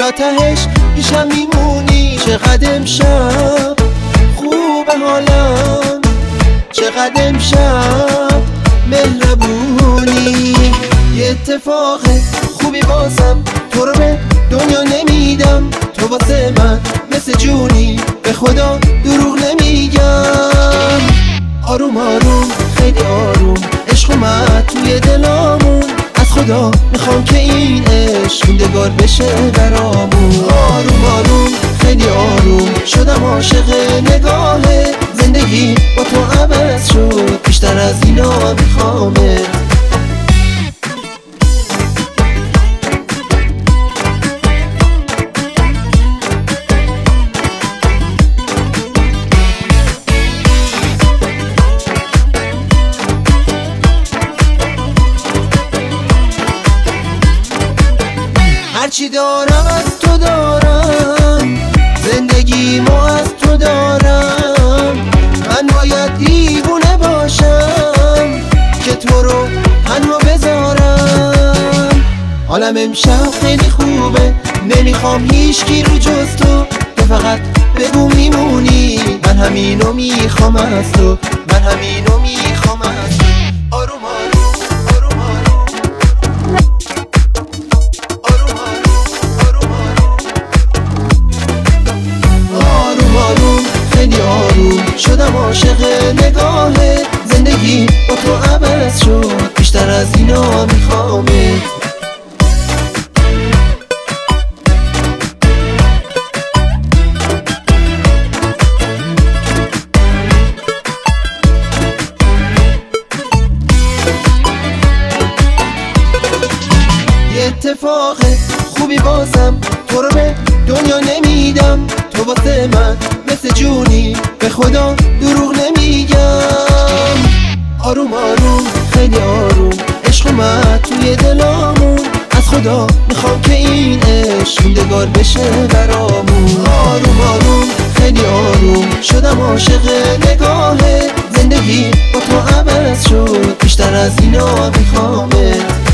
تا تهش پیشم میمونی. چقدر امشب خوبه حالم، چقدر امشب مهربونی. یه اتفاق خوبی بازم تو رو به دنیا نمیدم. تو واسه من مثل جونی، به خدا دروغ نمیگم. آروم آروم خیلی آروم عشق اومد توی دلامون. از خدا میخوام که این عشق موندگار بشه برامون. آروم آروم خیلی آروم شدم عاشق نگاهه. زندگی با تو عوض شد، بیشتر از اینا میخوامه. هرچی دارم از تو دارم، زندگی ما از تو دارم. من باید دیوونه باشم که تو رو تنها بذارم. حالم امشب خیلی خوبه، نمیخوام هیچکی رو جز تو. تو فقط بگو میمونی، من همینو میخوام از تو. من همینو میخوام از تو. آروم آروم آروم آروم خیلی آروم شدم عاشق نگاهه. زندگی با تو عوض شد، بیشتر از اینا میخوامه. یه اتفاق خوبی بازم تو رو به دنیا نمیدم. تو واسه من مثل جونی، به خدا دروغ نمیگم. آروم آروم خیلی آروم عشق اومد توی دلامون. از خدا میخوام که این عشق موندگار بشه برامون. آروم آروم خیلی آروم شدم عاشق نگاهه. زندگی با تو عوض شد، بیشتر از اینا میخوامه.